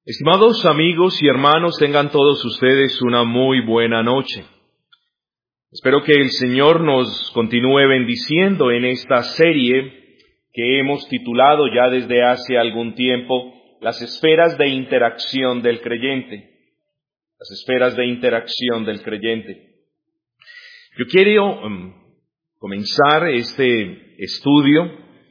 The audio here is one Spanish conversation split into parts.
Estimados amigos y hermanos, tengan todos ustedes una muy buena noche. Espero que el Señor nos continúe bendiciendo en esta serie que hemos titulado ya desde hace algún tiempo, Las esferas de interacción del creyente. Las esferas de interacción del creyente. Yo quiero comenzar este estudio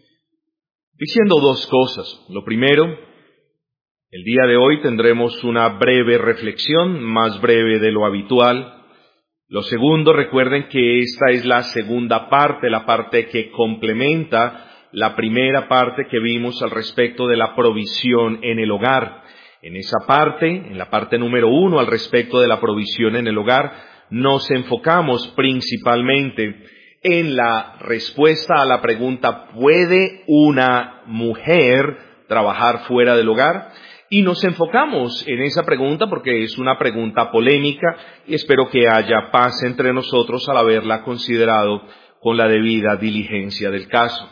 diciendo dos cosas. Lo primero, el día de hoy tendremos una breve reflexión, más breve de lo habitual. Lo segundo, recuerden que esta es la segunda parte, la parte que complementa la primera parte que vimos al respecto de la provisión en el hogar. En esa parte, en la parte número 1, al respecto de la provisión en el hogar, nos enfocamos principalmente en la respuesta a la pregunta, ¿puede una mujer trabajar fuera del hogar? Y nos enfocamos en esa pregunta porque es una pregunta polémica y espero que haya paz entre nosotros al haberla considerado con la debida diligencia del caso.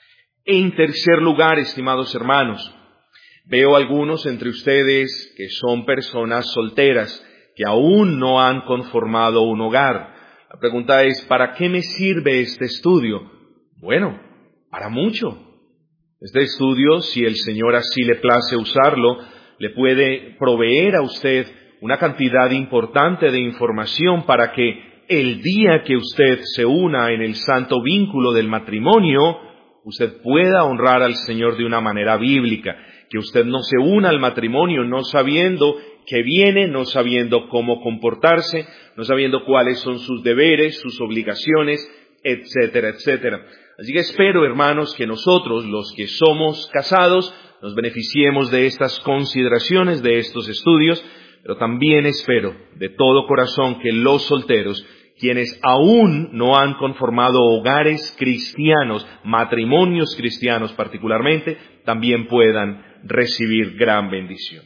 En tercer lugar, estimados hermanos, veo algunos entre ustedes que son personas solteras que aún no han conformado un hogar. La pregunta es, ¿para qué me sirve este estudio? Bueno, para mucho. Este estudio, si el Señor así le place usarlo, le puede proveer a usted una cantidad importante de información para que el día que usted se una en el santo vínculo del matrimonio, usted pueda honrar al Señor de una manera bíblica. Que usted no se una al matrimonio no sabiendo qué viene, no sabiendo cómo comportarse, no sabiendo cuáles son sus deberes, sus obligaciones, etcétera, etcétera. Así que espero, hermanos, que nosotros, los que somos casados, nos beneficiemos de estas consideraciones, de estos estudios, pero también espero de todo corazón que los solteros, quienes aún no han conformado hogares cristianos, matrimonios cristianos particularmente, también puedan recibir gran bendición.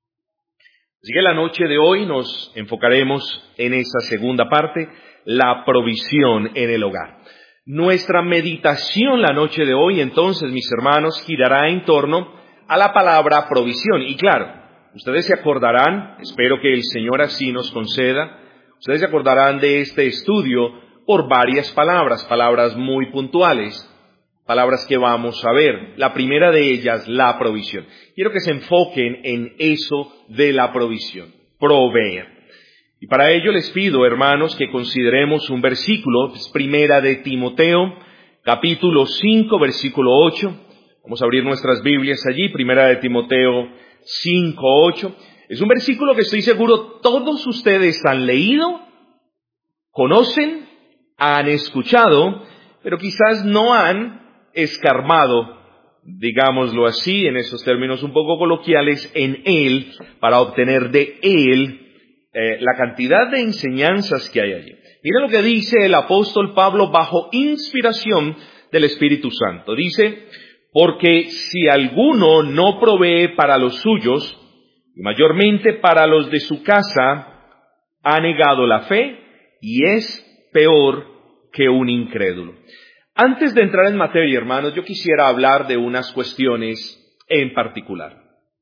Así que la noche de hoy nos enfocaremos en esa segunda parte, la provisión en el hogar. Nuestra meditación la noche de hoy, entonces, mis hermanos, girará en torno a la palabra provisión. Y claro, ustedes se acordarán, espero que el Señor así nos conceda, ustedes se acordarán de este estudio por varias palabras muy puntuales, palabras que vamos a ver. La primera de ellas, la provisión. Quiero que se enfoquen en eso de la provisión, proveer. Y para ello les pido, hermanos, que consideremos un versículo, es Primera de Timoteo, capítulo 5, versículo 8. Vamos a abrir nuestras Biblias allí, Primera de Timoteo 5, 8. Es un versículo que estoy seguro todos ustedes han leído, conocen, han escuchado, pero quizás no han escarbado, digámoslo así, en esos términos un poco coloquiales, en él, para obtener de él la cantidad de enseñanzas que hay allí. Mira lo que dice el apóstol Pablo bajo inspiración del Espíritu Santo. Dice, porque si alguno no provee para los suyos, y mayormente para los de su casa, ha negado la fe y es peor que un incrédulo. Antes de entrar en materia, hermanos, yo quisiera hablar de unas cuestiones en particular.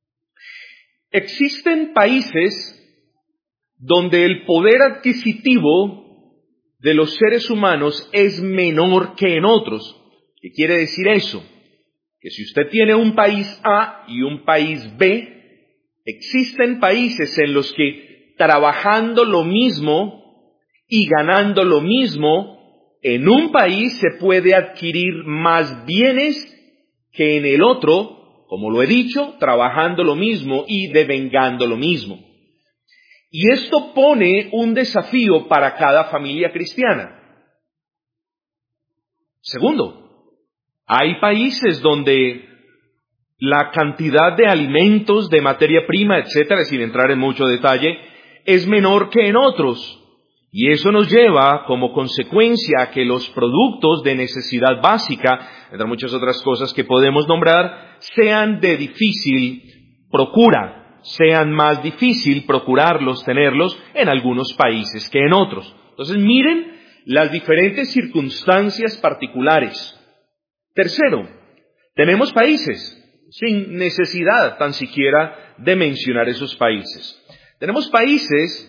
Existen países donde el poder adquisitivo de los seres humanos es menor que en otros. ¿Qué quiere decir eso? Que si usted tiene un país A y un país B, existen países en los que trabajando lo mismo y ganando lo mismo, en un país se puede adquirir más bienes que en el otro, como lo he dicho, trabajando lo mismo y devengando lo mismo. Y esto pone un desafío para cada familia cristiana. Segundo, hay países donde la cantidad de alimentos, de materia prima, etcétera, sin entrar en mucho detalle, es menor que en otros. Y eso nos lleva como consecuencia a que los productos de necesidad básica, entre muchas otras cosas que podemos nombrar, sean de difícil procura. Sean más difícil procurarlos, tenerlos en algunos países que en otros. Entonces miren las diferentes circunstancias particulares. Tercero, tenemos países sin necesidad tan siquiera de mencionar esos países. Tenemos países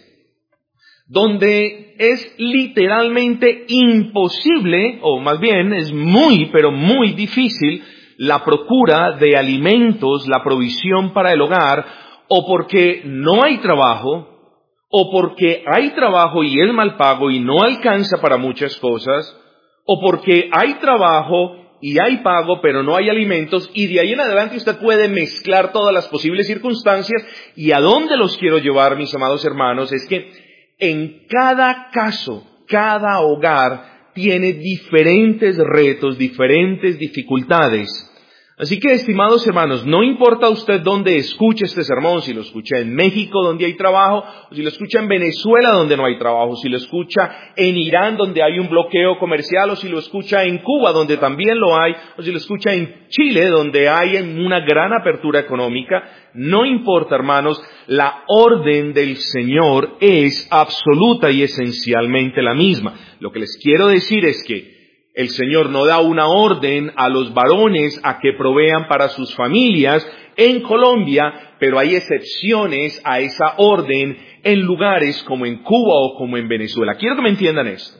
donde es literalmente imposible, o más bien es muy, pero muy difícil, la procura de alimentos, la provisión para el hogar, o porque no hay trabajo, o porque hay trabajo y es mal pago y no alcanza para muchas cosas, o porque hay trabajo y hay pago pero no hay alimentos, y de ahí en adelante usted puede mezclar todas las posibles circunstancias. Y a dónde los quiero llevar, mis amados hermanos, es que en cada caso, cada hogar tiene diferentes retos, diferentes dificultades. Así que, estimados hermanos, no importa usted dónde escuche este sermón, si lo escucha en México donde hay trabajo, o si lo escucha en Venezuela donde no hay trabajo, si lo escucha en Irán donde hay un bloqueo comercial, o si lo escucha en Cuba donde también lo hay, o si lo escucha en Chile donde hay una gran apertura económica, no importa, hermanos, la orden del Señor es absoluta y esencialmente la misma. Lo que les quiero decir es que el Señor no da una orden a los varones a que provean para sus familias en Colombia, pero hay excepciones a esa orden en lugares como en Cuba o como en Venezuela. Quiero que me entiendan esto.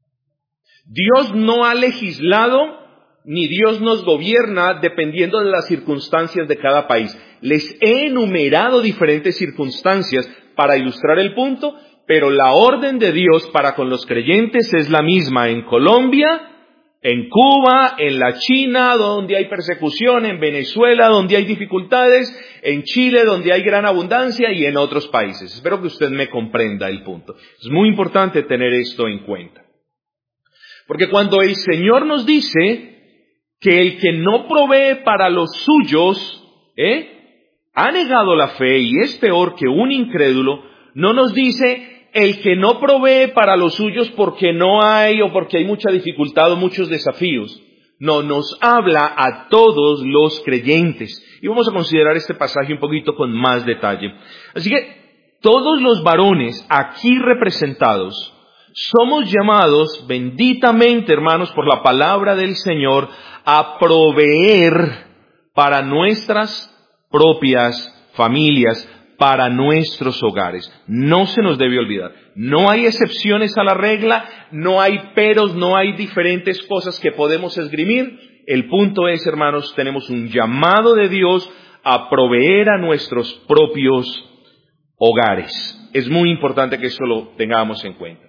Dios no ha legislado ni Dios nos gobierna dependiendo de las circunstancias de cada país. Les he enumerado diferentes circunstancias para ilustrar el punto, pero la orden de Dios para con los creyentes es la misma en Colombia, en Cuba, en la China, donde hay persecución, en Venezuela, donde hay dificultades, en Chile, donde hay gran abundancia, y en otros países. Espero que usted me comprenda el punto. Es muy importante tener esto en cuenta. Porque cuando el Señor nos dice que el que no provee para los suyos, ha negado la fe y es peor que un incrédulo, no nos dice el que no provee para los suyos porque no hay o porque hay mucha dificultad o muchos desafíos. No, nos habla a todos los creyentes. Y vamos a considerar este pasaje un poquito con más detalle. Así que todos los varones aquí representados somos llamados, benditamente hermanos, por la palabra del Señor, a proveer para nuestras propias familias, para nuestros hogares. No se nos debe olvidar. No hay excepciones a la regla, no hay peros, no hay diferentes cosas que podemos esgrimir. El punto es, hermanos, tenemos un llamado de Dios a proveer a nuestros propios hogares. Es muy importante que eso lo tengamos en cuenta.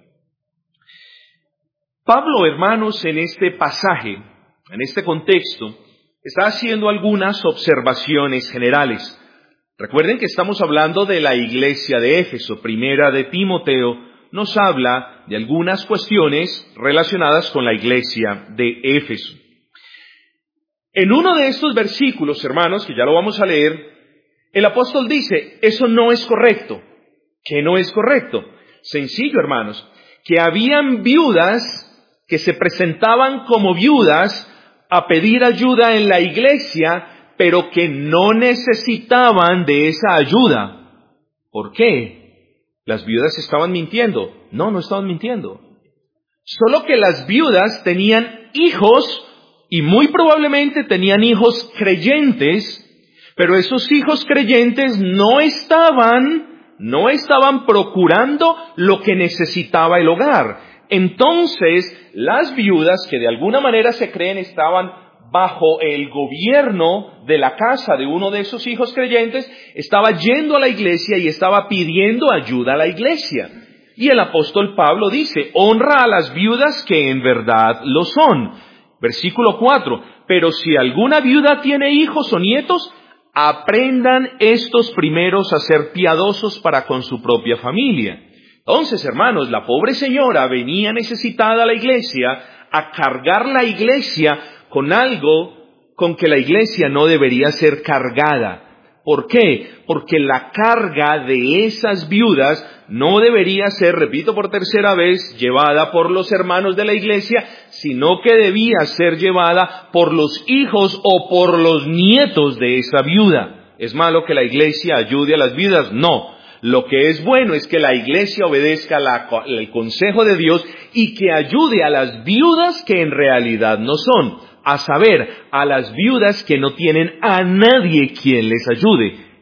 Pablo, hermanos, en este pasaje, en este contexto, está haciendo algunas observaciones generales. Recuerden que estamos hablando de la iglesia de Éfeso. Primera de Timoteo nos habla de algunas cuestiones relacionadas con la iglesia de Éfeso. En uno de estos versículos, hermanos, que ya lo vamos a leer, el apóstol dice, eso no es correcto. ¿Qué no es correcto? Sencillo, hermanos, que habían viudas que se presentaban como viudas a pedir ayuda en la iglesia, pero que no necesitaban de esa ayuda. ¿Por qué? ¿Las viudas estaban mintiendo? No, no estaban mintiendo. Solo que las viudas tenían hijos, y muy probablemente tenían hijos creyentes, pero esos hijos creyentes no estaban procurando lo que necesitaba el hogar. Entonces, las viudas que de alguna manera se creen estaban bajo el gobierno de la casa de uno de esos hijos creyentes, estaba yendo a la iglesia y estaba pidiendo ayuda a la iglesia. Y el apóstol Pablo dice, honra a las viudas que en verdad lo son. Versículo 4, pero si alguna viuda tiene hijos o nietos, aprendan estos primeros a ser piadosos para con su propia familia. Entonces, hermanos, la pobre señora venía necesitada a la iglesia, a cargar la iglesia con algo con que la iglesia no debería ser cargada. ¿Por qué? Porque la carga de esas viudas no debería ser, repito por tercera vez, llevada por los hermanos de la iglesia, sino que debía ser llevada por los hijos o por los nietos de esa viuda. ¿Es malo que la iglesia ayude a las viudas? No. Lo que es bueno es que la iglesia obedezca el consejo de Dios y que ayude a las viudas que en realidad no son. A saber, a las viudas que no tienen a nadie quien les ayude.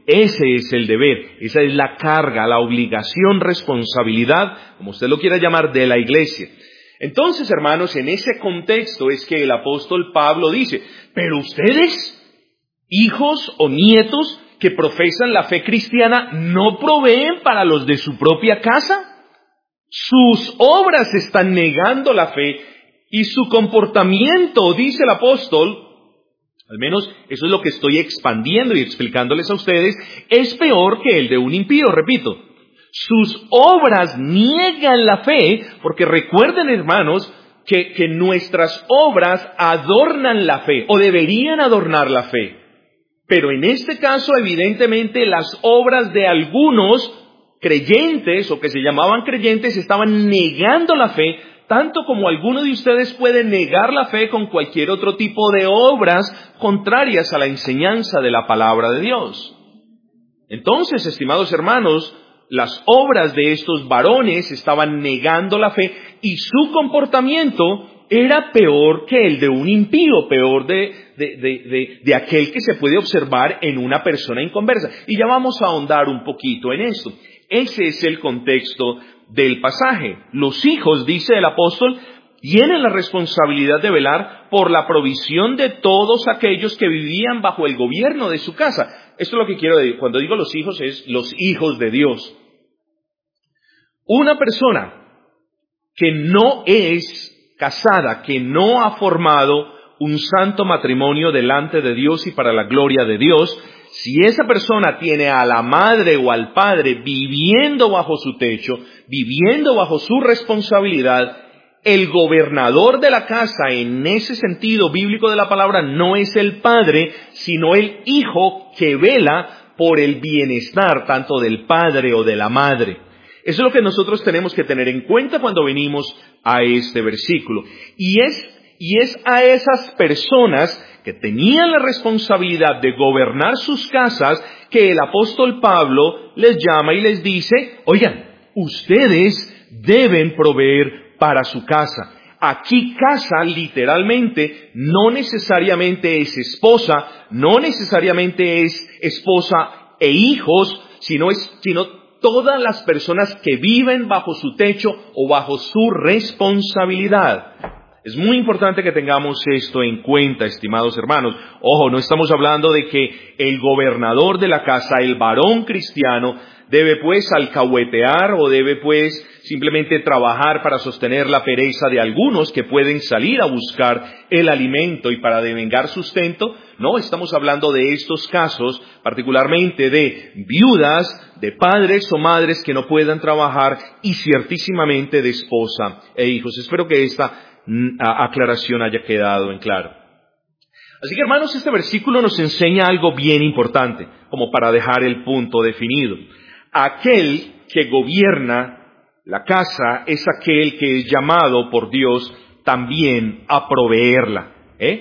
Ese es el deber, esa es la carga, la obligación, responsabilidad, como usted lo quiera llamar, de la iglesia. Entonces, hermanos, en ese contexto es que el apóstol Pablo dice, pero ustedes, hijos o nietos que profesan la fe cristiana, ¿no proveen para los de su propia casa? Sus obras están negando la fe y su comportamiento, dice el apóstol, al menos eso es lo que estoy expandiendo y explicándoles a ustedes, es peor que el de un impío, repito. Sus obras niegan la fe, porque recuerden, hermanos, que nuestras obras adornan la fe, o deberían adornar la fe. Pero en este caso, evidentemente, las obras de algunos creyentes, o que se llamaban creyentes, estaban negando la fe, tanto como alguno de ustedes puede negar la fe con cualquier otro tipo de obras contrarias a la enseñanza de la palabra de Dios. Entonces, estimados hermanos, las obras de estos varones estaban negando la fe y su comportamiento era peor que el de un impío, peor de aquel que se puede observar en una persona inconversa. Y ya vamos a ahondar un poquito en esto. Ese es el contexto del pasaje. Los hijos, dice el apóstol, tienen la responsabilidad de velar por la provisión de todos aquellos que vivían bajo el gobierno de su casa. Esto es lo que quiero decir. Cuando digo los hijos, es los hijos de Dios. Una persona que no es casada, que no ha formado un santo matrimonio delante de Dios y para la gloria de Dios, si esa persona tiene a la madre o al padre viviendo bajo su techo, viviendo bajo su responsabilidad, el gobernador de la casa, en ese sentido bíblico de la palabra, no es el padre, sino el hijo que vela por el bienestar tanto del padre o de la madre. Eso es lo que nosotros tenemos que tener en cuenta cuando venimos a este versículo. Y es a esas personas que tenían la responsabilidad de gobernar sus casas que el apóstol Pablo les llama y les dice, oigan, ustedes deben proveer para su casa. Aquí casa literalmente no necesariamente es esposa, no necesariamente es esposa e hijos, sino todas las personas que viven bajo su techo o bajo su responsabilidad. Es muy importante que tengamos esto en cuenta, estimados hermanos. Ojo, no estamos hablando de que el gobernador de la casa, el varón cristiano, debe pues alcahuetear o debe pues simplemente trabajar para sostener la pereza de algunos que pueden salir a buscar el alimento y para devengar sustento. No, estamos hablando de estos casos, particularmente de viudas, de padres o madres que no puedan trabajar y ciertísimamente de esposa e hijos. Espero que esta aclaración haya quedado en claro. Así que, hermanos, este versículo nos enseña algo bien importante, como para dejar el punto definido. Aquel que gobierna la casa es aquel que es llamado por Dios también a proveerla.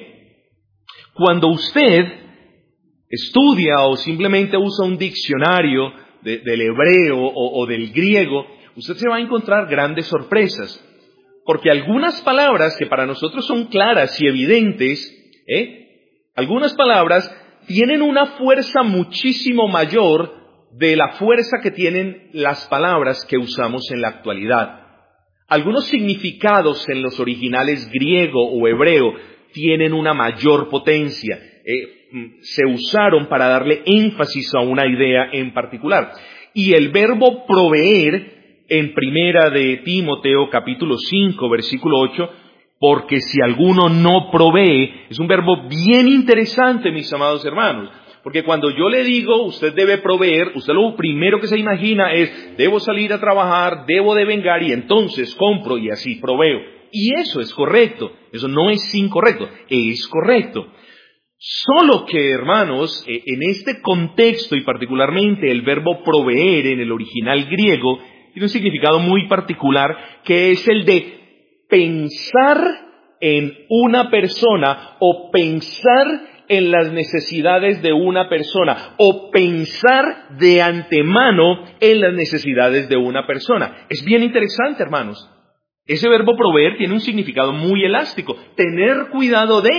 Cuando usted estudia o simplemente usa un diccionario del hebreo o del griego, usted se va a encontrar grandes sorpresas. Porque algunas palabras que para nosotros son claras y evidentes, algunas palabras tienen una fuerza muchísimo mayor de la fuerza que tienen las palabras que usamos en la actualidad. Algunos significados en los originales griego o hebreo tienen una mayor potencia. Se usaron para darle énfasis a una idea en particular. Y el verbo proveer en primera de Timoteo capítulo 5 versículo 8, porque si alguno no provee, es un verbo bien interesante, mis amados hermanos, porque cuando yo le digo usted debe proveer, usted lo primero que se imagina es debo salir a trabajar, debo devengar y entonces compro y así proveo. Y eso es correcto, eso no es incorrecto, es correcto. Solo que, hermanos, en este contexto y particularmente el verbo proveer en el original griego tiene un significado muy particular que es el de pensar en una persona o pensar en las necesidades de una persona o pensar de antemano en las necesidades de una persona. Es bien interesante, hermanos. Ese verbo proveer tiene un significado muy elástico. Tener cuidado de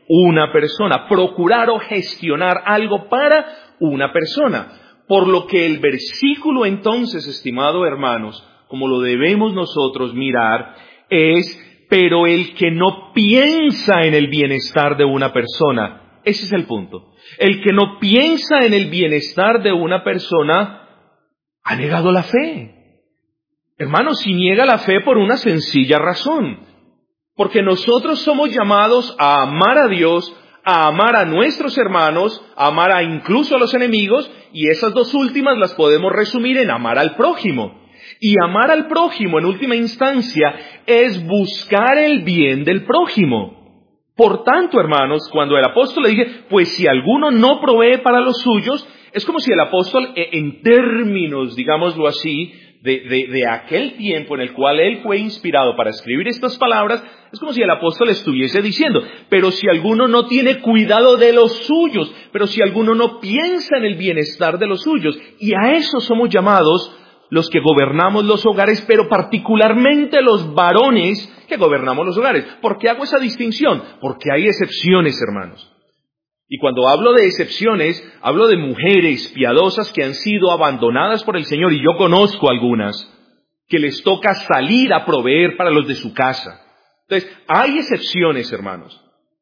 una persona, procurar o gestionar algo para una persona. Por lo que el versículo entonces, estimados hermanos, como lo debemos nosotros mirar, es, pero el que no piensa en el bienestar de una persona, ese es el punto. El que no piensa en el bienestar de una persona ha negado la fe. Hermanos, si niega la fe por una sencilla razón. Porque nosotros somos llamados a amar a Dios, a amar a nuestros hermanos, a amar a incluso a los enemigos, y esas dos últimas las podemos resumir en amar al prójimo. Y amar al prójimo, en última instancia, es buscar el bien del prójimo. Por tanto, hermanos, cuando el apóstol le dice, pues si alguno no provee para los suyos, es como si el apóstol, en términos, digámoslo así, de aquel tiempo en el cual él fue inspirado para escribir estas palabras, es como si el apóstol estuviese diciendo, pero si alguno no tiene cuidado de los suyos, pero si alguno no piensa en el bienestar de los suyos, y a eso somos llamados los que gobernamos los hogares, pero particularmente los varones que gobernamos los hogares. ¿Por qué hago esa distinción? Porque hay excepciones, hermanos. Y cuando hablo de excepciones, hablo de mujeres piadosas que han sido abandonadas por el Señor, y yo conozco algunas, que les toca salir a proveer para los de su casa. Entonces, hay excepciones, hermanos.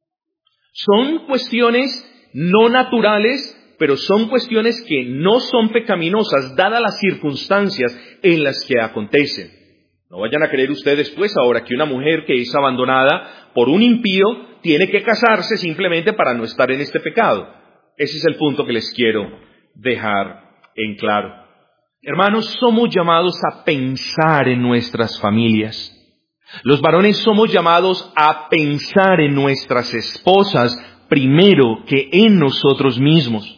Son cuestiones no naturales, pero son cuestiones que no son pecaminosas, dadas las circunstancias en las que acontecen. No vayan a creer ustedes, pues, ahora que una mujer que es abandonada por un impío tiene que casarse simplemente para no estar en este pecado. Ese es el punto que les quiero dejar en claro. Hermanos, somos llamados a pensar en nuestras familias. Los varones somos llamados a pensar en nuestras esposas primero que en nosotros mismos.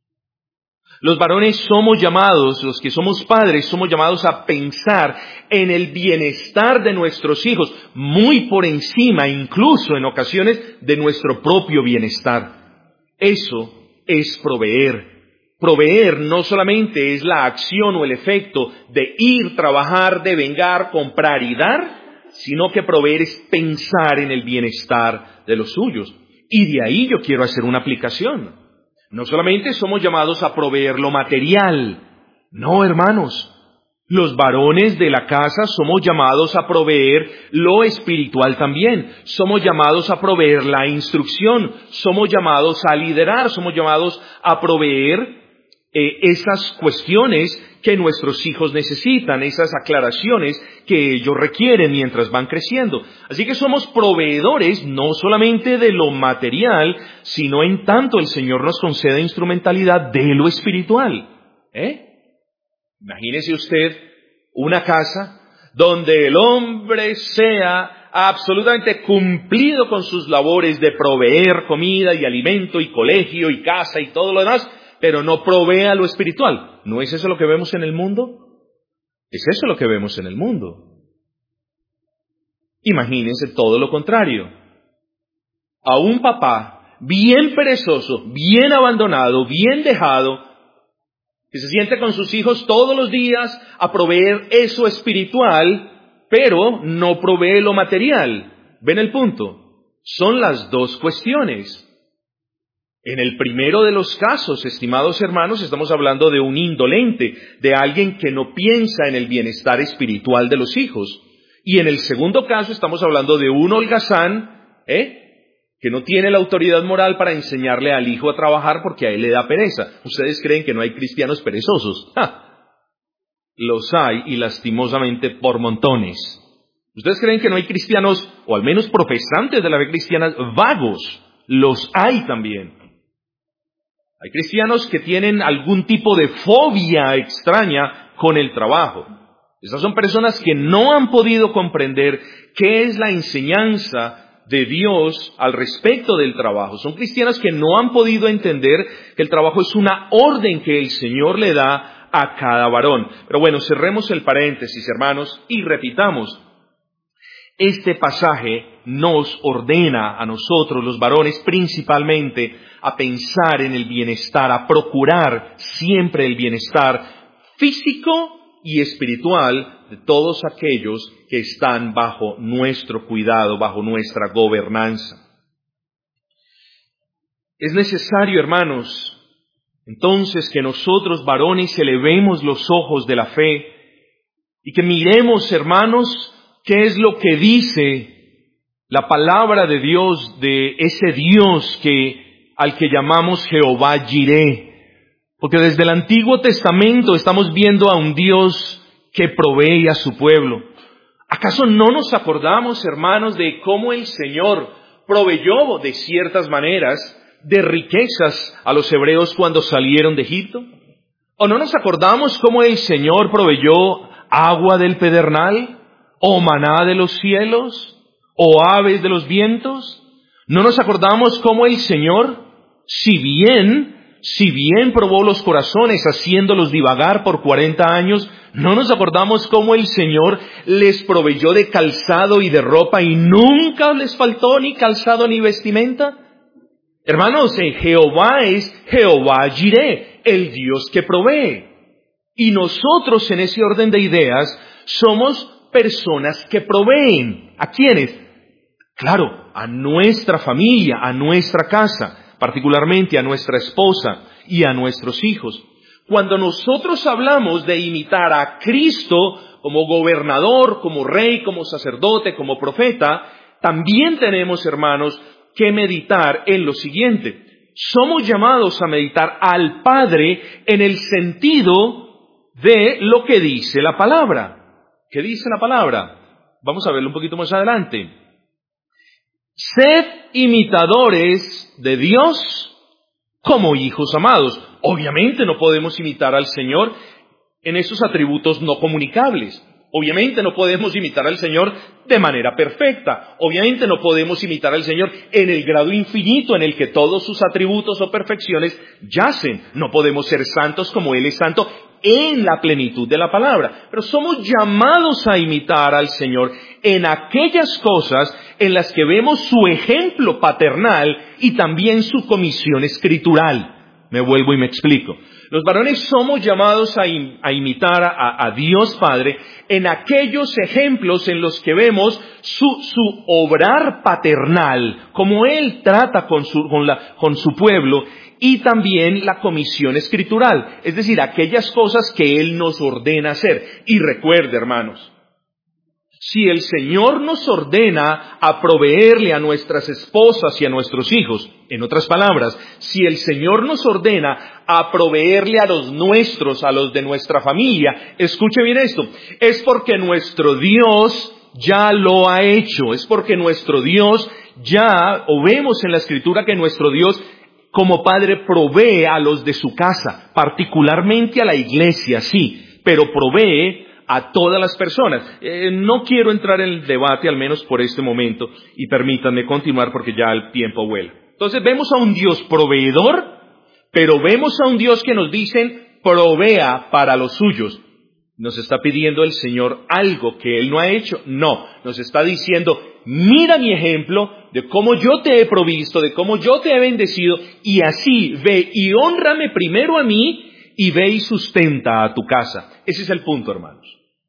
Los varones somos llamados, los que somos padres, somos llamados a pensar en el bienestar de nuestros hijos, muy por encima, incluso en ocasiones, de nuestro propio bienestar. Eso es proveer. Proveer no solamente es la acción o el efecto de ir, trabajar, devengar, comprar y dar, sino que proveer es pensar en el bienestar de los suyos. Y de ahí yo quiero hacer una aplicación. No solamente somos llamados a proveer lo material, no, hermanos. Los varones de la casa somos llamados a proveer lo espiritual también. Somos llamados a proveer la instrucción, somos llamados a liderar, somos llamados a proveer esas cuestiones que nuestros hijos necesitan, esas aclaraciones que ellos requieren mientras van creciendo. Así que somos proveedores no solamente de lo material, sino en tanto el Señor nos concede instrumentalidad de lo espiritual. Imagínese usted una casa donde el hombre sea absolutamente cumplido con sus labores de proveer comida y alimento y colegio y casa y todo lo demás, pero no provea lo espiritual. ¿No es eso lo que vemos en el mundo? Es eso lo que vemos en el mundo. Imagínense todo lo contrario. A un papá bien perezoso, bien abandonado, bien dejado, que se siente con sus hijos todos los días a proveer eso espiritual, pero no provee lo material. ¿Ven el punto? Son las dos cuestiones. En el primero de los casos, estimados hermanos, estamos hablando de un indolente, de alguien que no piensa en el bienestar espiritual de los hijos. Y en el segundo caso estamos hablando de un holgazán, que no tiene la autoridad moral para enseñarle al hijo a trabajar porque a él le da pereza. ¿Ustedes creen que no hay cristianos perezosos? ¡Ja! Los hay, y lastimosamente por montones. ¿Ustedes creen que no hay cristianos, o al menos profesantes de la fe cristiana, vagos? Los hay también. Hay cristianos que tienen algún tipo de fobia extraña con el trabajo. Esas son personas que no han podido comprender qué es la enseñanza de Dios al respecto del trabajo. Son cristianos que no han podido entender que el trabajo es una orden que el Señor le da a cada varón. Pero bueno, cerremos el paréntesis, hermanos, y repitamos. Este pasaje nos ordena a nosotros, los varones, principalmente a pensar en el bienestar, a procurar siempre el bienestar físico y espiritual de todos aquellos que están bajo nuestro cuidado, bajo nuestra gobernanza. Es necesario, hermanos, entonces que nosotros, varones, elevemos los ojos de la fe y que miremos, hermanos, qué es lo que dice la palabra de Dios, de ese Dios al que llamamos Jehová Jireh. Porque desde el Antiguo Testamento estamos viendo a un Dios que provee a su pueblo. ¿Acaso no nos acordamos, hermanos, de cómo el Señor proveyó de ciertas maneras de riquezas a los hebreos cuando salieron de Egipto? ¿O no nos acordamos cómo el Señor proveyó agua del pedernal, o maná de los cielos, o aves de los vientos? ¿No nos acordamos cómo el Señor, si bien probó los corazones haciéndolos divagar por 40 años, no nos acordamos cómo el Señor les proveyó de calzado y de ropa y nunca les faltó ni calzado ni vestimenta? Hermanos, Jehová es Jehová Jireh, el Dios que provee. Y nosotros en ese orden de ideas somos personas que proveen. ¿A quiénes? Claro, a nuestra familia, a nuestra casa, particularmente a nuestra esposa y a nuestros hijos. Cuando nosotros hablamos de imitar a Cristo como gobernador, como rey, como sacerdote, como profeta, también tenemos, hermanos, que meditar en lo siguiente. Somos llamados a meditar al Padre en el sentido de lo que dice la palabra. ¿Qué dice la palabra? Vamos a verlo un poquito más adelante. Sed imitadores de Dios como hijos amados. Obviamente no podemos imitar al Señor en esos atributos no comunicables. Obviamente no podemos imitar al Señor de manera perfecta. Obviamente no podemos imitar al Señor en el grado infinito en el que todos sus atributos o perfecciones yacen. No podemos ser santos como Él es santo en la plenitud de la palabra. Pero somos llamados a imitar al Señor en aquellas cosas en las que vemos su ejemplo paternal y también su comisión escritural. Me vuelvo y me explico. Los varones somos llamados a imitar a Dios Padre en aquellos ejemplos en los que vemos su obrar paternal, como Él trata con su pueblo, y también la comisión escritural, es decir, aquellas cosas que Él nos ordena hacer. Y recuerde, hermanos, si el Señor nos ordena a proveerle a nuestras esposas y a nuestros hijos, en otras palabras, si el Señor nos ordena a proveerle a los nuestros, a los de nuestra familia, escuche bien esto, es porque nuestro Dios ya lo ha hecho, es porque nuestro Dios o vemos en la Escritura que nuestro Dios como Padre provee a los de su casa, particularmente a la iglesia, sí, pero provee a todas las personas. No quiero entrar en el debate, al menos por este momento, y permítanme continuar porque ya el tiempo vuela. Entonces vemos a un Dios proveedor, pero vemos a un Dios que nos dicen provea para los suyos. ¿Nos está pidiendo el Señor algo que Él no ha hecho? No, nos está diciendo, mira mi ejemplo de cómo yo te he provisto, de cómo yo te he bendecido, y así ve y hónrame primero a mí, y ve y sustenta a tu casa. Ese es el punto, hermanos.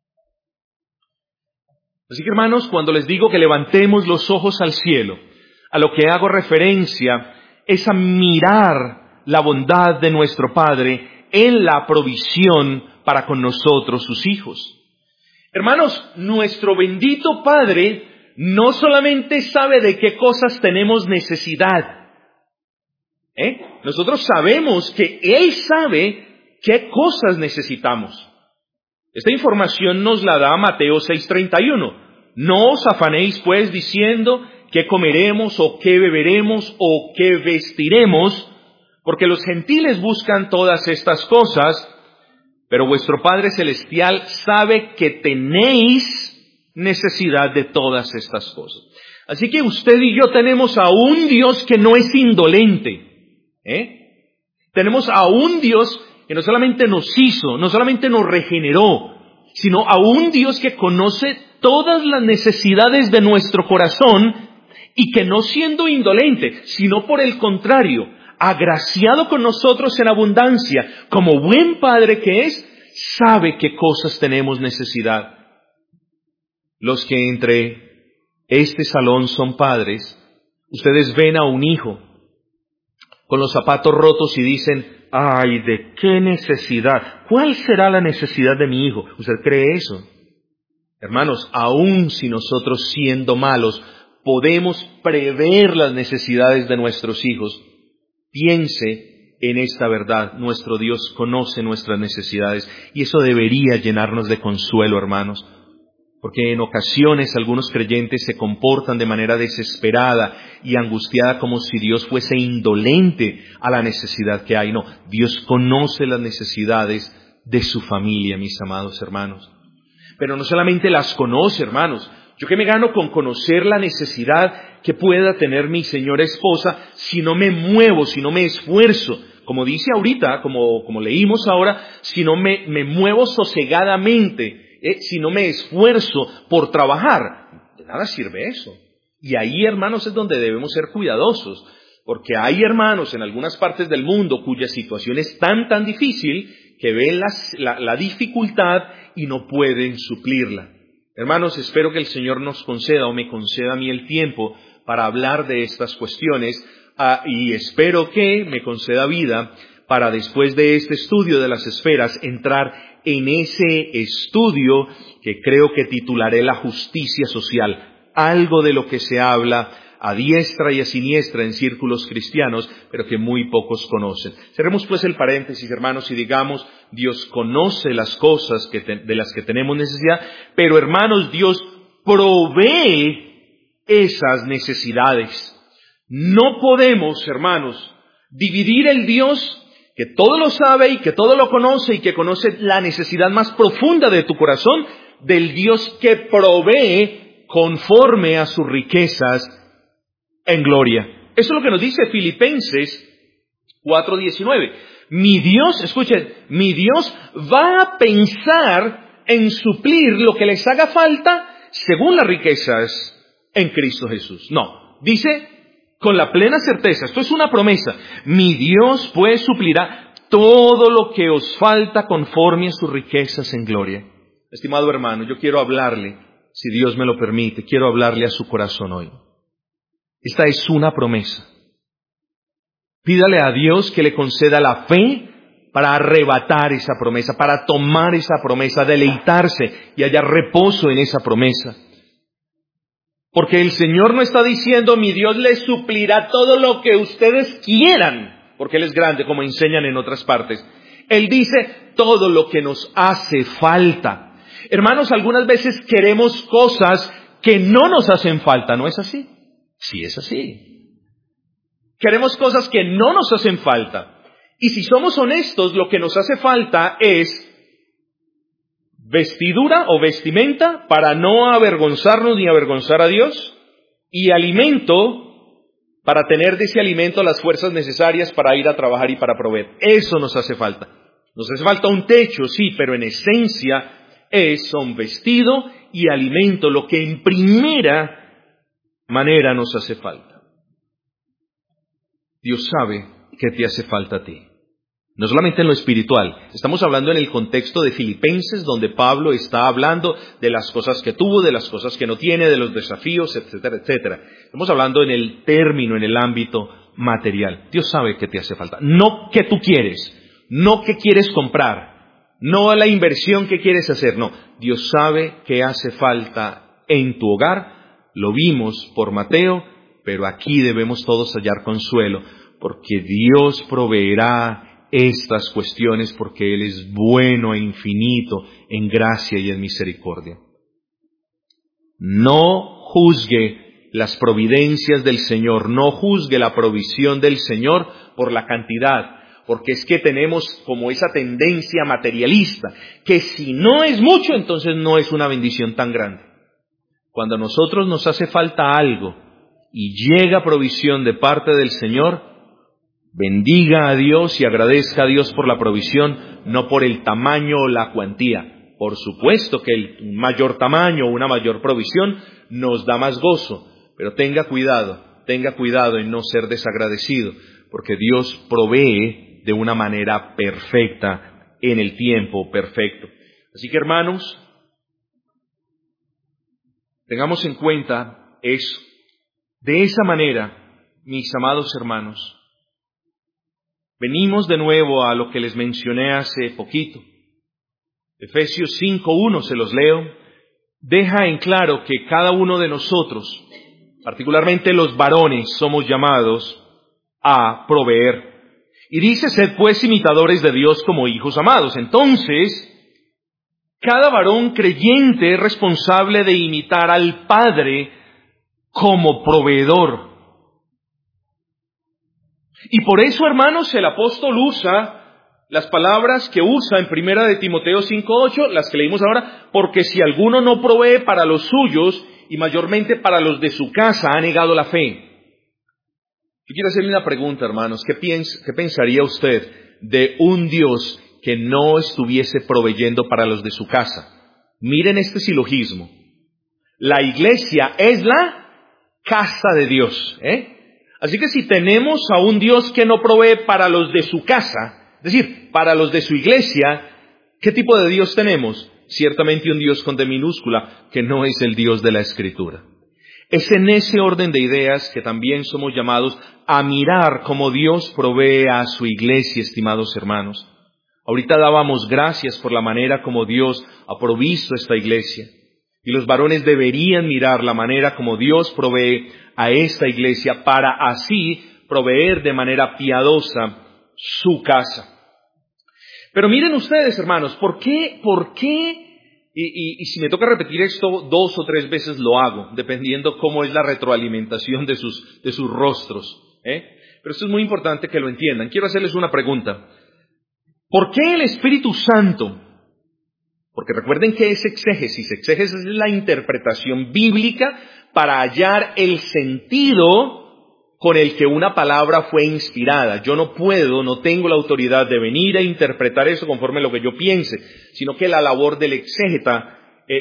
Así que, hermanos, cuando les digo que levantemos los ojos al cielo, a lo que hago referencia es a mirar la bondad de nuestro Padre en la provisión para con nosotros, sus hijos. Hermanos, nuestro bendito Padre no solamente sabe de qué cosas tenemos necesidad. Nosotros sabemos que Él sabe qué cosas necesitamos. Esta información nos la da Mateo 6:31. No os afanéis pues diciendo qué comeremos o qué beberemos o qué vestiremos, porque los gentiles buscan todas estas cosas, pero vuestro Padre Celestial sabe que tenéis necesidad de todas estas cosas. Así que usted y yo tenemos a un Dios que no es indolente. Tenemos a un Dios que no solamente nos hizo, no solamente nos regeneró, sino a un Dios que conoce todas las necesidades de nuestro corazón y que no siendo indolente, sino por el contrario, agraciado con nosotros en abundancia, como buen Padre que es, sabe qué cosas tenemos necesidad. Los que entre este salón son padres, ustedes ven a un hijo con los zapatos rotos y dicen, ay, ¿de qué necesidad? ¿Cuál será la necesidad de mi hijo? ¿Usted cree eso? Hermanos, aun si nosotros siendo malos podemos prever las necesidades de nuestros hijos, piense en esta verdad, nuestro Dios conoce nuestras necesidades y eso debería llenarnos de consuelo, hermanos. Porque en ocasiones algunos creyentes se comportan de manera desesperada y angustiada como si Dios fuese indolente a la necesidad que hay. No, Dios conoce las necesidades de su familia, mis amados hermanos. Pero no solamente las conoce, hermanos. ¿Yo qué me gano con conocer la necesidad que pueda tener mi señora esposa si no me muevo, si no me esfuerzo? Como dice ahorita, como leímos ahora, si no me muevo sosegadamente, si no me esfuerzo por trabajar, de nada sirve eso. Y ahí, hermanos, es donde debemos ser cuidadosos, porque hay hermanos en algunas partes del mundo cuya situación es tan difícil que ven la dificultad y no pueden suplirla. Hermanos, espero que el Señor nos conceda o me conceda a mí el tiempo para hablar de estas cuestiones y espero que me conceda vida para después de este estudio de las esferas entrar en ese estudio que creo que titularé la justicia social, algo de lo que se habla a diestra y a siniestra en círculos cristianos, pero que muy pocos conocen. Cerremos pues el paréntesis, hermanos, y digamos, Dios conoce las cosas de las que tenemos necesidad, pero hermanos, Dios provee esas necesidades. No podemos, hermanos, dividir el Dios que todo lo sabe y que todo lo conoce y que conoce la necesidad más profunda de tu corazón, del Dios que provee conforme a sus riquezas en gloria. Eso es lo que nos dice Filipenses 4:19. Mi Dios, escuchen, mi Dios va a pensar en suplir lo que les haga falta según las riquezas en Cristo Jesús. No, dice con la plena certeza, esto es una promesa, mi Dios pues suplirá todo lo que os falta conforme a sus riquezas en gloria. Estimado hermano, yo quiero hablarle, si Dios me lo permite, quiero hablarle a su corazón hoy. Esta es una promesa. Pídale a Dios que le conceda la fe para arrebatar esa promesa, para tomar esa promesa, deleitarse y hallar reposo en esa promesa. Porque el Señor no está diciendo, mi Dios les suplirá todo lo que ustedes quieran, porque Él es grande, como enseñan en otras partes. Él dice, todo lo que nos hace falta. Hermanos, algunas veces queremos cosas que no nos hacen falta, ¿no es así? Sí es así. Queremos cosas que no nos hacen falta. Y si somos honestos, lo que nos hace falta es vestidura o vestimenta para no avergonzarnos ni avergonzar a Dios, y alimento para tener de ese alimento las fuerzas necesarias para ir a trabajar y para proveer. Eso nos hace falta. Nos hace falta un techo, sí, pero en esencia son vestido y alimento lo que en primera manera nos hace falta. Dios sabe que te hace falta a ti. No solamente en lo espiritual, estamos hablando en el contexto de Filipenses, donde Pablo está hablando de las cosas que tuvo, de las cosas que no tiene, de los desafíos, etcétera, etcétera. Estamos hablando en el término, en el ámbito material. Dios sabe que te hace falta. No que tú quieres, no que quieres comprar, no la inversión que quieres hacer, no. Dios sabe que hace falta en tu hogar. Lo vimos por Mateo, pero aquí debemos todos hallar consuelo, porque Dios proveerá estas cuestiones porque Él es bueno e infinito en gracia y en misericordia. No juzgue las providencias del Señor, no juzgue la provisión del Señor por la cantidad, porque es que tenemos como esa tendencia materialista, que si no es mucho, entonces no es una bendición tan grande. Cuando a nosotros nos hace falta algo y llega provisión de parte del Señor, bendiga a Dios y agradezca a Dios por la provisión, no por el tamaño o la cuantía. Por supuesto que un mayor tamaño o una mayor provisión nos da más gozo, pero tenga cuidado en no ser desagradecido, porque Dios provee de una manera perfecta, en el tiempo perfecto. Así que, hermanos, tengamos en cuenta eso. De esa manera, mis amados hermanos, Venimos de nuevo a lo que les mencioné hace poquito. Efesios 5:1, se los leo, deja en claro que cada uno de nosotros, particularmente los varones, somos llamados a proveer. Y dice, sed pues imitadores de Dios como hijos amados. Entonces, cada varón creyente es responsable de imitar al Padre como proveedor. Y por eso, hermanos, el apóstol usa las palabras que usa en 1 de Timoteo 5:8, las que leímos ahora, porque si alguno no provee para los suyos, y mayormente para los de su casa, ha negado la fe. Yo quiero hacerle una pregunta, hermanos. ¿Qué pensaría usted de un Dios que no estuviese proveyendo para los de su casa? Miren este silogismo. La iglesia es la casa de Dios, Así que si tenemos a un Dios que no provee para los de su casa, es decir, para los de su iglesia, ¿qué tipo de Dios tenemos? Ciertamente un Dios con D minúscula, que no es el Dios de la Escritura. Es en ese orden de ideas que también somos llamados a mirar cómo Dios provee a su iglesia, estimados hermanos. Ahorita dábamos gracias por la manera como Dios ha provisto esta iglesia. Y los varones deberían mirar la manera como Dios provee a esta iglesia para así proveer de manera piadosa su casa. Pero miren ustedes, hermanos, ¿por qué? Y si me toca repetir esto 2 o 3 veces lo hago, dependiendo cómo es la retroalimentación de sus rostros, Pero esto es muy importante que lo entiendan. Quiero hacerles una pregunta. ¿Por qué el Espíritu Santo? Porque recuerden que es exégesis. Exégesis es la interpretación bíblica para hallar el sentido con el que una palabra fue inspirada. Yo no tengo la autoridad de venir a interpretar eso conforme a lo que yo piense, sino que la labor del exégeta,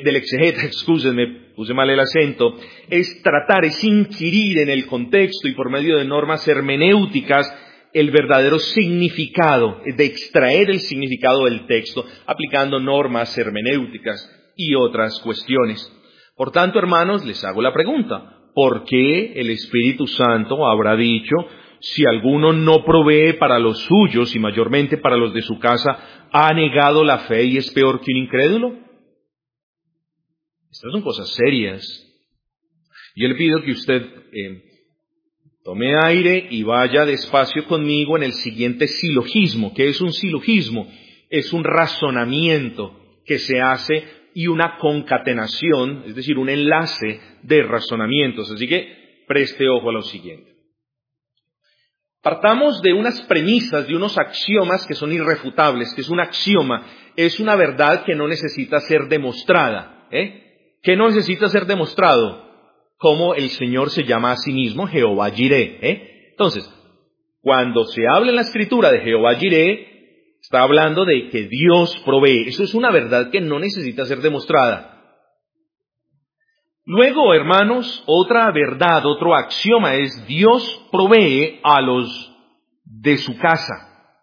puse mal el acento, es inquirir en el contexto y por medio de normas hermenéuticas el verdadero significado, de extraer el significado del texto, aplicando normas hermenéuticas y otras cuestiones. Por tanto, hermanos, les hago la pregunta. ¿Por qué el Espíritu Santo habrá dicho, si alguno no provee para los suyos y mayormente para los de su casa, ha negado la fe y es peor que un incrédulo? Estas son cosas serias. Yo le pido que usted tome aire y vaya despacio conmigo en el siguiente silogismo. ¿Qué es un silogismo? Es un razonamiento que se hace y una concatenación, es decir, un enlace de razonamientos. Así que preste ojo a lo siguiente. Partamos de unas premisas, de unos axiomas que son irrefutables, que es un axioma, es una verdad que no necesita ser demostrada. ¿Qué no necesita ser demostrado? Como el Señor se llama a sí mismo Jehová Jireh. Entonces, cuando se habla en la Escritura de Jehová Jireh, está hablando de que Dios provee. Eso es una verdad que no necesita ser demostrada. Luego, hermanos, otra verdad, otro axioma es Dios provee a los de su casa.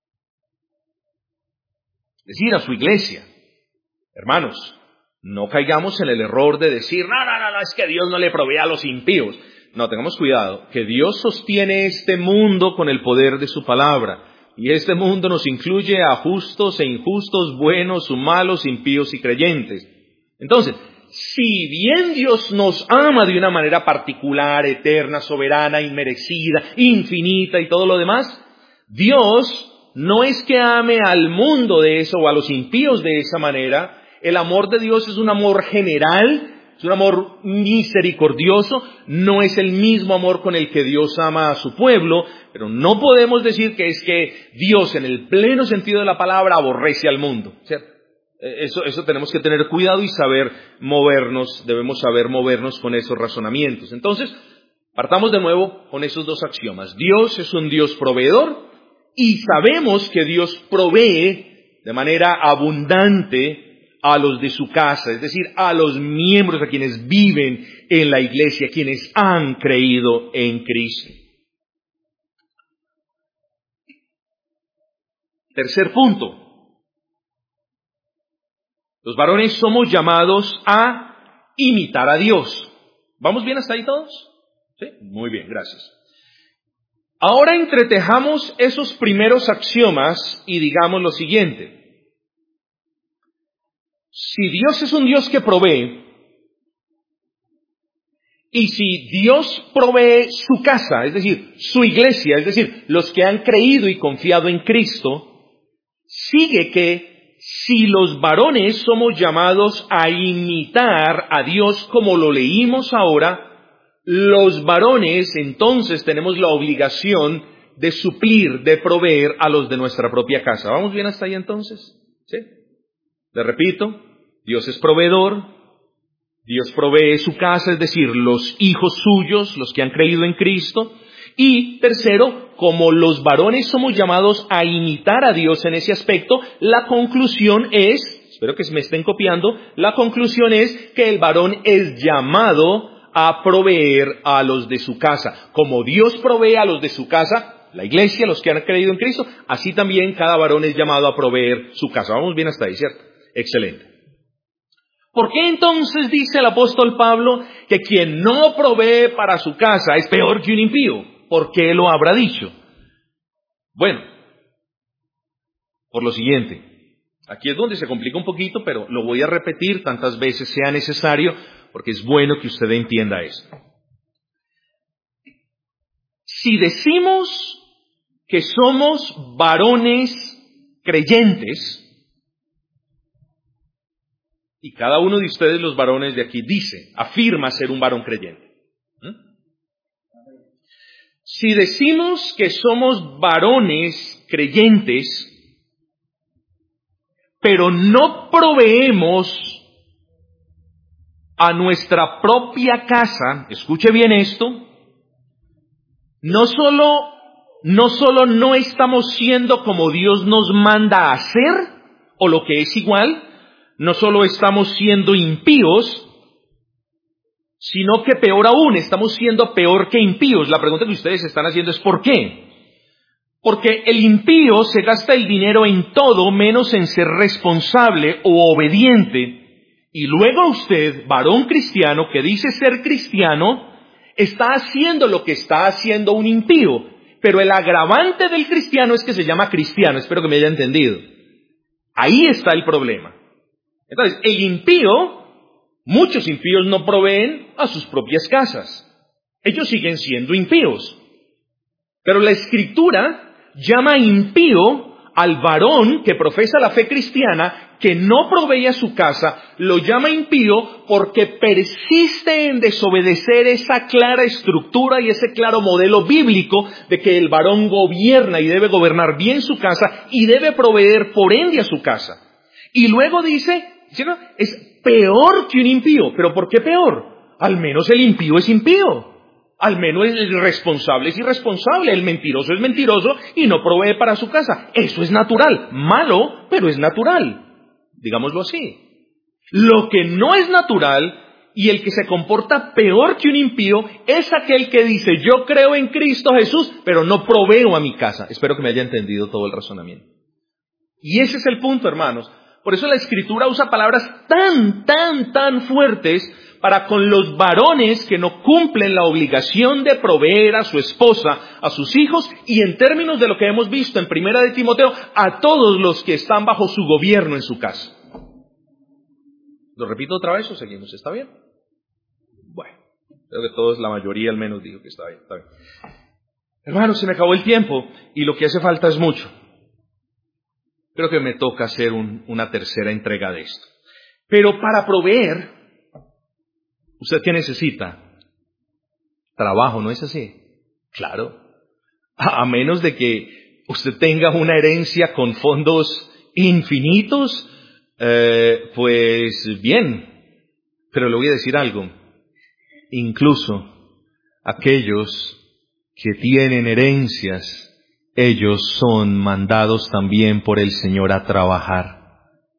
Es decir, a su iglesia. Hermanos, no caigamos en el error de decir, no, es que Dios no le provee a los impíos. No, tengamos cuidado, que Dios sostiene este mundo con el poder de su palabra. Y este mundo nos incluye a justos e injustos, buenos o malos, impíos y creyentes. Entonces, si bien Dios nos ama de una manera particular, eterna, soberana, inmerecida, infinita y todo lo demás, Dios no es que ame al mundo de eso o a los impíos de esa manera. El amor de Dios es un amor general, es un amor misericordioso, no es el mismo amor con el que Dios ama a su pueblo, pero no podemos decir que es que Dios en el pleno sentido de la palabra aborrece al mundo, ¿cierto? Eso tenemos que tener cuidado y saber movernos, debemos saber movernos con esos razonamientos. Entonces, partamos de nuevo con esos dos axiomas. Dios es un Dios proveedor y sabemos que Dios provee de manera abundante a los de su casa, es decir, a los miembros, a quienes viven en la iglesia, quienes han creído en Cristo. Tercer punto. Los varones somos llamados a imitar a Dios. ¿Vamos bien hasta ahí todos? ¿Sí? Muy bien, gracias. Ahora entretejamos esos primeros axiomas y digamos lo siguiente. Si Dios es un Dios que provee, y si Dios provee su casa, es decir, su iglesia, es decir, los que han creído y confiado en Cristo, sigue que si los varones somos llamados a imitar a Dios como lo leímos ahora, los varones entonces tenemos la obligación de suplir, de proveer a los de nuestra propia casa. ¿Vamos bien hasta ahí entonces? ¿Sí? Le repito, Dios es proveedor, Dios provee su casa, es decir, los hijos suyos, los que han creído en Cristo. Y tercero, como los varones somos llamados a imitar a Dios en ese aspecto, la conclusión es, espero que me estén copiando, la conclusión es que el varón es llamado a proveer a los de su casa. Como Dios provee a los de su casa, la iglesia, los que han creído en Cristo, así también cada varón es llamado a proveer su casa. Vamos bien hasta ahí, ¿cierto? Excelente. ¿Por qué entonces dice el apóstol Pablo que quien no provee para su casa es peor que un impío? ¿Por qué lo habrá dicho? Bueno, por lo siguiente. Aquí es donde se complica un poquito, pero lo voy a repetir tantas veces sea necesario, porque es bueno que usted entienda esto. Si decimos que somos varones creyentes, y cada uno de ustedes, los varones de aquí, afirma ser un varón creyente. Si decimos que somos varones creyentes, pero no proveemos a nuestra propia casa, escuche bien esto, no solo no estamos siendo como Dios nos manda a hacer, o lo que es igual, no solo estamos siendo impíos, sino que peor aún, estamos siendo peor que impíos. La pregunta que ustedes están haciendo es ¿por qué? Porque el impío se gasta el dinero en todo menos en ser responsable o obediente. Y luego usted, varón cristiano, que dice ser cristiano, está haciendo lo que está haciendo un impío. Pero el agravante del cristiano es que se llama cristiano. Espero que me haya entendido. Ahí está el problema. Entonces, el impío, muchos impíos no proveen a sus propias casas. Ellos siguen siendo impíos. Pero la Escritura llama impío al varón que profesa la fe cristiana, que no provee a su casa, lo llama impío porque persiste en desobedecer esa clara estructura y ese claro modelo bíblico de que el varón gobierna y debe gobernar bien su casa y debe proveer por ende a su casa. Y luego dice, ¿cierto?, es peor que un impío. ¿Pero por qué peor? Al menos el impío es impío. Al menos el irresponsable es irresponsable. El mentiroso es mentiroso y no provee para su casa. Eso es natural. Malo, pero es natural. Digámoslo así. Lo que no es natural y el que se comporta peor que un impío es aquel que dice, yo creo en Cristo Jesús, pero no proveo a mi casa. Espero que me haya entendido todo el razonamiento. Y ese es el punto, hermanos. Por eso la Escritura usa palabras tan fuertes para con los varones que no cumplen la obligación de proveer a su esposa, a sus hijos, y en términos de lo que hemos visto en 1 de Timoteo, a todos los que están bajo su gobierno en su casa. ¿Lo repito otra vez o seguimos? ¿Está bien? Bueno, creo que todos, la mayoría al menos, dijo que está bien. Hermanos, se me acabó el tiempo y lo que hace falta es mucho. Creo que me toca hacer una tercera entrega de esto. Pero para proveer, ¿usted qué necesita? Trabajo, ¿no es así? Claro. A menos de que usted tenga una herencia con fondos infinitos, pues bien. Pero le voy a decir algo. Incluso aquellos que tienen herencias, ellos son mandados también por el Señor a trabajar.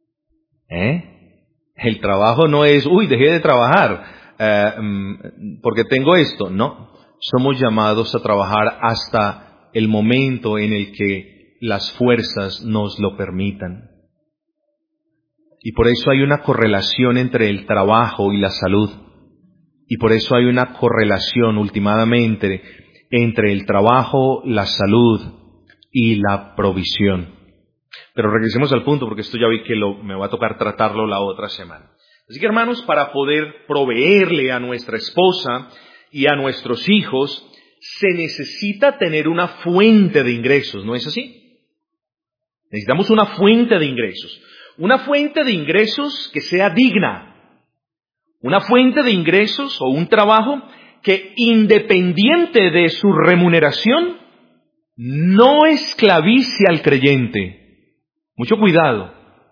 El trabajo no es, dejé de trabajar porque tengo esto. No, somos llamados a trabajar hasta el momento en el que las fuerzas nos lo permitan. Y por eso hay una correlación entre el trabajo y la salud. Y por eso hay una correlación últimamente entre el trabajo, la salud y la provisión. Pero regresemos al punto, porque esto ya vi que me va a tocar tratarlo la otra semana. Así que, hermanos, para poder proveerle a nuestra esposa y a nuestros hijos, se necesita tener una fuente de ingresos, ¿no es así? Necesitamos una fuente de ingresos. Una fuente de ingresos que sea digna. Una fuente de ingresos o un trabajo que, independiente de su remuneración, no esclavice al creyente. Mucho cuidado.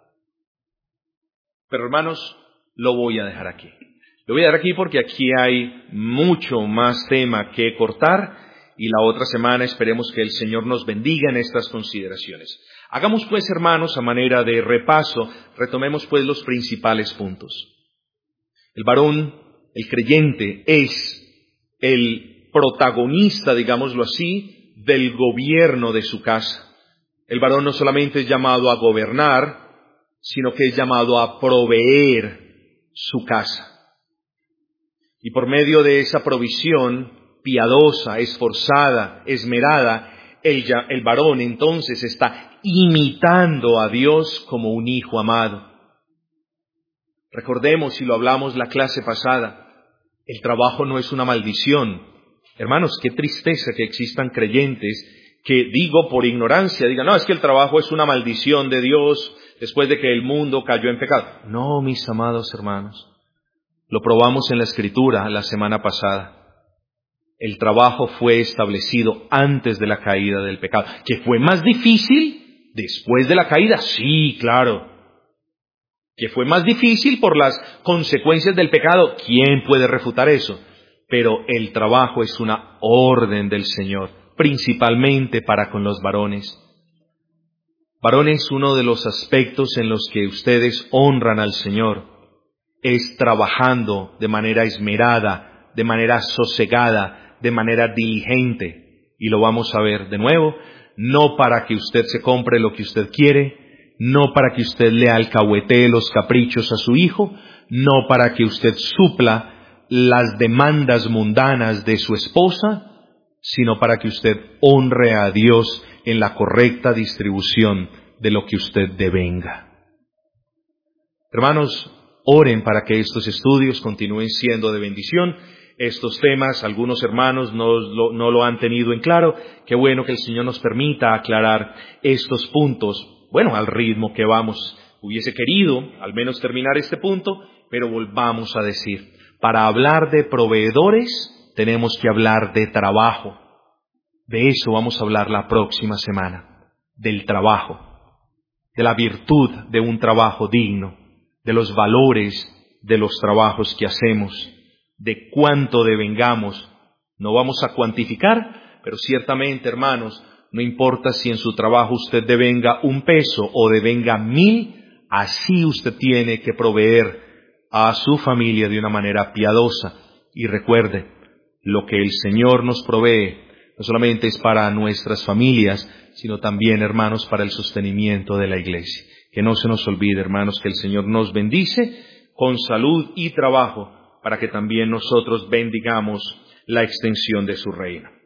Pero, hermanos, lo voy a dejar aquí. Lo voy a dejar aquí porque aquí hay mucho más tema que cortar y la otra semana esperemos que el Señor nos bendiga en estas consideraciones. Hagamos pues, hermanos, a manera de repaso, retomemos pues los principales puntos. El varón, el creyente, es el protagonista, digámoslo así, del gobierno de su casa. El varón no solamente es llamado a gobernar, sino que es llamado a proveer su casa. Y por medio de esa provisión piadosa, esforzada, esmerada, el varón entonces está imitando a Dios como un hijo amado. Recordemos, y lo hablamos la clase pasada, el trabajo no es una maldición. Hermanos, qué tristeza que existan creyentes que, digo por ignorancia, digan, no, es que el trabajo es una maldición de Dios después de que el mundo cayó en pecado. No, mis amados hermanos. Lo probamos en la Escritura la semana pasada. El trabajo fue establecido antes de la caída del pecado. ¿Que fue más difícil después de la caída? Sí, claro. ¿Que fue más difícil por las consecuencias del pecado? ¿Quién puede refutar eso? Pero el trabajo es una orden del Señor, principalmente para con los varones. Varones, uno de los aspectos en los que ustedes honran al Señor es trabajando de manera esmerada, de manera sosegada, de manera diligente. Y lo vamos a ver de nuevo, no para que usted se compre lo que usted quiere, no para que usted le alcahuetee los caprichos a su hijo, no para que usted supla las demandas mundanas de su esposa, sino para que usted honre a Dios en la correcta distribución de lo que usted devenga. Hermanos, oren para que estos estudios continúen siendo de bendición. Estos temas, algunos hermanos no lo han tenido en claro. Qué bueno que el Señor nos permita aclarar estos puntos. Bueno, al ritmo que vamos. Hubiese querido al menos terminar este punto, pero volvamos a decir, para hablar de proveedores tenemos que hablar de trabajo. De eso vamos a hablar la próxima semana, del trabajo, de la virtud de un trabajo digno, de los valores de los trabajos que hacemos, de cuánto devengamos. No vamos a cuantificar, pero ciertamente, hermanos, no importa si en su trabajo usted devenga 1 peso o devenga 1000, así usted tiene que proveer a su familia de una manera piadosa. Y recuerde, lo que el Señor nos provee no solamente es para nuestras familias, sino también, hermanos, para el sostenimiento de la iglesia. Que no se nos olvide, hermanos, que el Señor nos bendice con salud y trabajo para que también nosotros bendigamos la extensión de su reino.